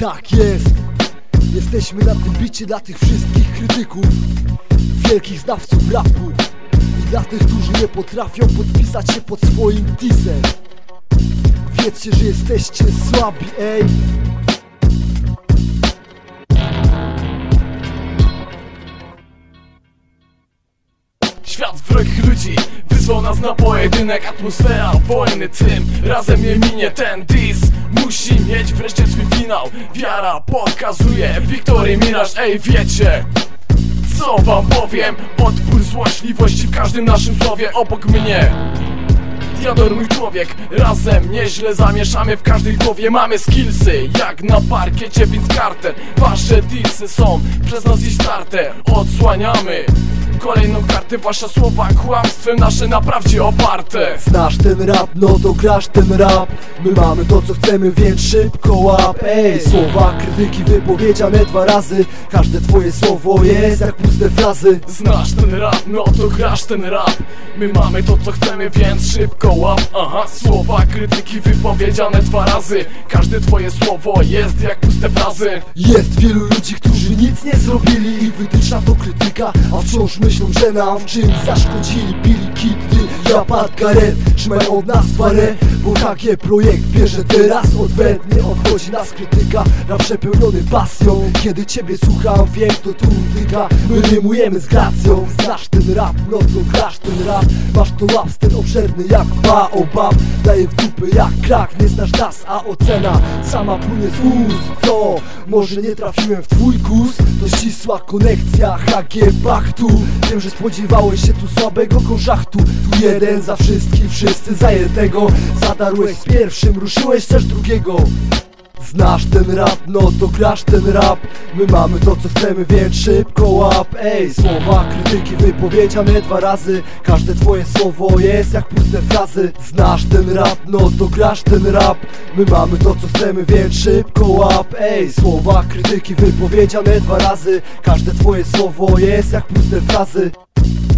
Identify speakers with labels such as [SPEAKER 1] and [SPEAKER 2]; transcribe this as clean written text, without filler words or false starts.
[SPEAKER 1] Tak jest. Jesteśmy na tym bicie dla tych wszystkich krytyków, wielkich znawców rapu i dla tych, którzy nie potrafią podpisać się pod swoim disem. Wiedzcie, że jesteście słabi, ej.
[SPEAKER 2] Świat wrogich ludzi wyzwał nas na pojedynek. Atmosfera wojny, tym razem nie minie ten dis. Musi mieć wreszcie swój finał. Wiara pokazuje Victory Mirage. Ej, wiecie co wam powiem? Odpór złośliwości w każdym naszym słowie. Obok mnie Diador, mój człowiek. Razem nieźle zamieszamy w każdej głowie. Mamy skillsy jak na parkiecie Vince Carter. Wasze disy są przez nas dziś starte. Odsłaniamy kolejną kartę, wasze słowa kłamstwem, nasze na prawdzie oparte.
[SPEAKER 1] Znasz ten rap, no to grasz ten rap. My mamy to co chcemy, więc szybko łap. Ej, słowa krytyki wypowiedziane 2 razy. Każde twoje słowo jest jak puste frazy.
[SPEAKER 2] Znasz ten rap, no to grasz ten rap. My mamy to co chcemy, więc szybko łap. Aha, słowa krytyki wypowiedziane 2 razy. Każde twoje słowo jest jak puste frazy.
[SPEAKER 1] Jest wielu ludzi, którzy nic nie zrobili i wytyczna to krytyka, a wciąż myślą, że nam w czymś zaszkodzili. Billy Kid, ty, ja, Pat Garrett, trzymają od nas parę, bo HG projekt bierze teraz odwetnie. Obchodzi nas krytyka, rap przepełniony pasją. Kiedy ciebie słucham, wiem kto tu utyka. My rymujemy z gracją. Znasz ten rap, no to grasz ten rap. Masz to łap, ten obszerny jak baobab. Daje w dupy jak krak, nie znasz nas, a ocena sama płynie z ust. Co? Może nie trafiłem w twój gust? To ścisła konekcja HG Bachtu. Wiem, że spodziewałeś się tu słabego konszachtu. Tu jeden za wszystkich, wszyscy za jednego. Zadarłeś z pierwszym, ruszyłeś też drugiego. Znasz ten rap, no to grasz ten rap. My mamy to co chcemy, więc szybko łap. Ej, słowa krytyki wypowiedziane 2 razy. Każde twoje słowo jest jak puste frazy. Znasz ten rap, no to grasz ten rap. My mamy to co chcemy, więc szybko łap. Ej, słowa krytyki wypowiedziane 2 razy. Każde twoje słowo jest jak puste frazy.